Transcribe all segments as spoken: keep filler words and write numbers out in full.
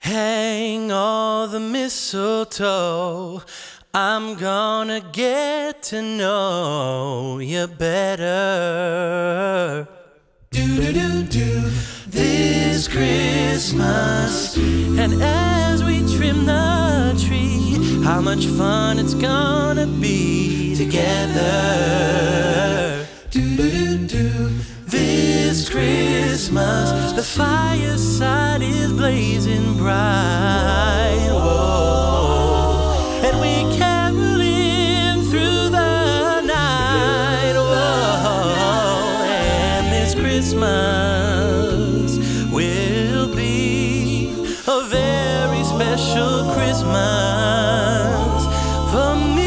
Hang all the mistletoe. I'm gonna get to know you better. Do-do-do-do this Christmas. And as we trim the tree, how much fun it's gonna be together. Do-do-do-do this Christmas. The fireside is blazing bright. Whoa. And we caroling through the night. Whoa. And this Christmas will be a very special Christmas for me.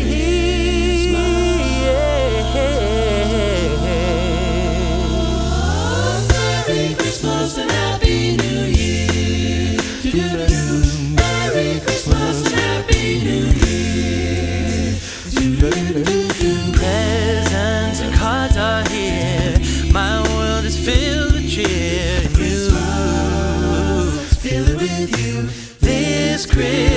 Merry Christmas and Happy New Year. Do-do-do-do. Merry Christmas and Happy New Year. Do-do-do-do. Presents and cards are here. My world is filled with cheer. And you, Feel it with you. this Christmas.